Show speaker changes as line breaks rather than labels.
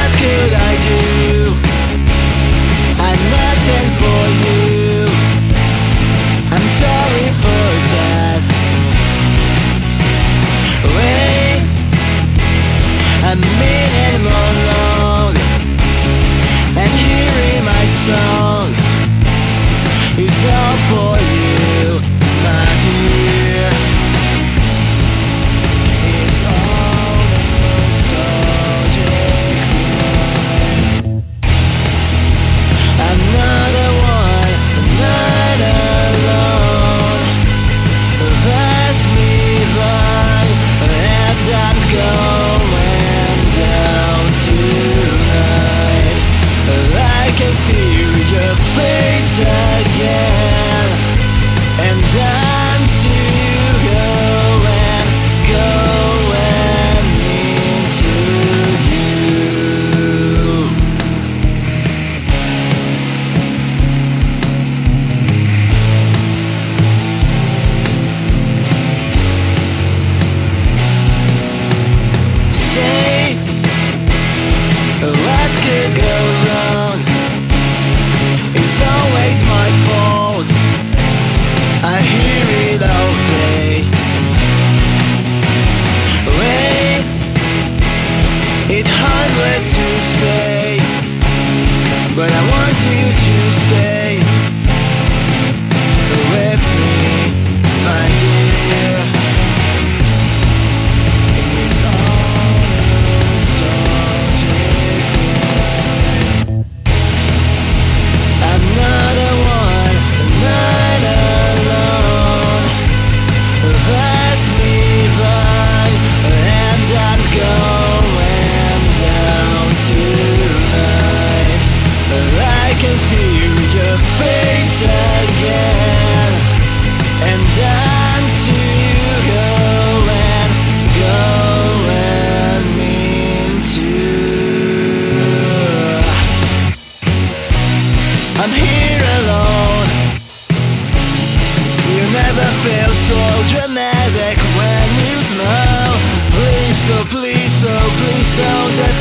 what could I do? I'm nothing for you. I'm sorry for that. Wait a minute more long and hearing my song. It's all for you, my dear. It's all nostalgic cry. Another one, night alone. Pass me by, and I'm going down tonight. I can feel your face again, and I'm still going into you. Say, what could go wrong? It's always my fault. I hear it all day. Wait, it's heartless to say, but I want you to stay with me, my dear. It's all nostalgic cry. Another one, night alone. Pass me by, and I'm going down tonight. I can feel your face again, and I'm still going into. I'm here alone. You never feel so dramatic when you smile. Please, oh please, oh please don't